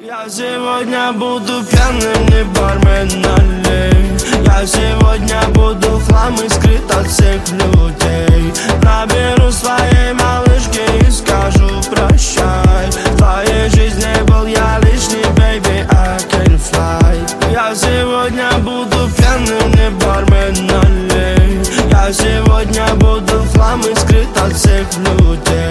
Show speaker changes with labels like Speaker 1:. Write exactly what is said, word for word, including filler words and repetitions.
Speaker 1: Я сегодня буду пьяным, не бармен, налей. Я сегодня буду в хлам и скрыт от всех людей. Наберу своей малышки и скажу прощай. В твоей жизни был я лишний, baby, I can fly. Я сегодня буду пьяным, не бармен, налей. Я сегодня буду в хлам и скрыт от всех людей.